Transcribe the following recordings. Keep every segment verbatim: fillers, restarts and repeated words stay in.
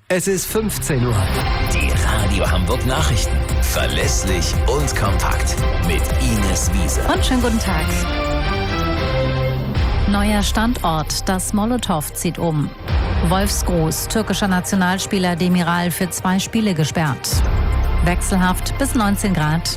Es ist fünfzehn Uhr. Die Radio Hamburg Nachrichten. Verlässlich und kompakt. Mit Ines Wiese. Und schönen guten Tag. Neuer Standort. Das Molotow zieht um. Wolfsgroß. Türkischer Nationalspieler Demiral für zwei Spiele gesperrt. Wechselhaft bis neunzehn Grad.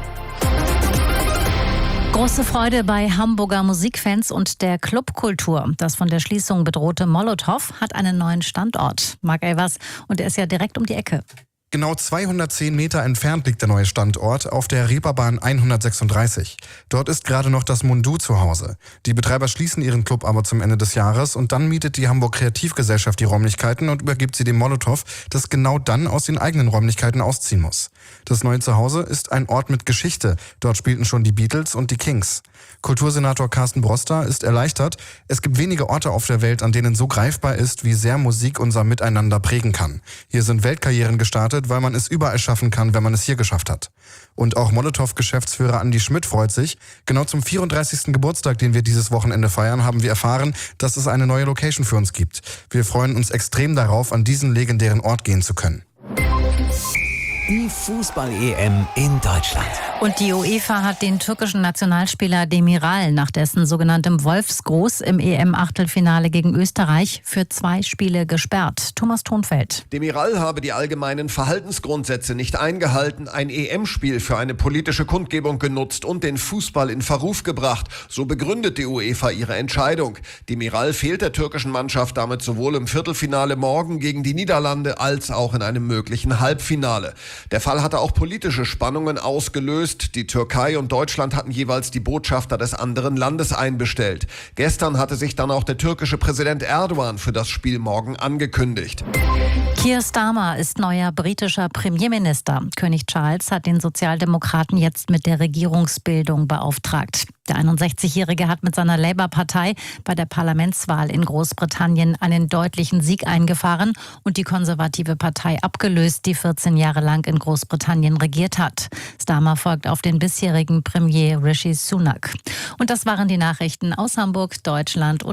Große Freude bei Hamburger Musikfans und der Clubkultur. Das von der Schließung bedrohte Molotow hat einen neuen Standort. Marc Elvers, und er ist ja direkt um die Ecke. Genau zweihundertzehn Meter entfernt liegt der neue Standort auf der Reeperbahn hundertsechsunddreißig. Dort ist gerade noch das Mundu zu Hause. Die Betreiber schließen ihren Club aber zum Ende des Jahres und dann mietet die Hamburg Kreativgesellschaft die Räumlichkeiten und übergibt sie dem Molotow, das genau dann aus den eigenen Räumlichkeiten ausziehen muss. Das neue Zuhause ist ein Ort mit Geschichte. Dort spielten schon die Beatles und die Kings. Kultursenator Carsten Broster ist erleichtert. Es gibt wenige Orte auf der Welt, an denen so greifbar ist, wie sehr Musik unser Miteinander prägen kann. Hier sind Weltkarrieren gestartet, weil man es überall schaffen kann, wenn man es hier geschafft hat. Und auch Molotow-Geschäftsführer Andi Schmidt freut sich. Genau zum vierunddreißigsten Geburtstag, den wir dieses Wochenende feiern, haben wir erfahren, dass es eine neue Location für uns gibt. Wir freuen uns extrem darauf, an diesen legendären Ort gehen zu können. Die Fußball-E M in Deutschland. Und die UEFA hat den türkischen Nationalspieler Demiral nach dessen sogenanntem Wolfsgroß im E M-Achtelfinale gegen Österreich für zwei Spiele gesperrt. Thomas Thonfeld. Demiral habe die allgemeinen Verhaltensgrundsätze nicht eingehalten, ein E M-Spiel für eine politische Kundgebung genutzt und den Fußball in Verruf gebracht. So begründet die UEFA ihre Entscheidung. Demiral fehlt der türkischen Mannschaft damit sowohl im Viertelfinale morgen gegen die Niederlande als auch in einem möglichen Halbfinale. Der Fall hatte auch politische Spannungen ausgelöst. Die Türkei und Deutschland hatten jeweils die Botschafter des anderen Landes einbestellt. Gestern hatte sich dann auch der türkische Präsident Erdogan für das Spiel morgen angekündigt. Keir Starmer ist neuer britischer Premierminister. König Charles hat den Sozialdemokraten jetzt mit der Regierungsbildung beauftragt. Der einundsechzigjährige hat mit seiner Labour-Partei bei der Parlamentswahl in Großbritannien einen deutlichen Sieg eingefahren und die konservative Partei abgelöst, die vierzehn Jahre lang in Großbritannien regiert hat. Starmer folgt auf den bisherigen Premier Rishi Sunak. Und das waren die Nachrichten aus Hamburg, Deutschland und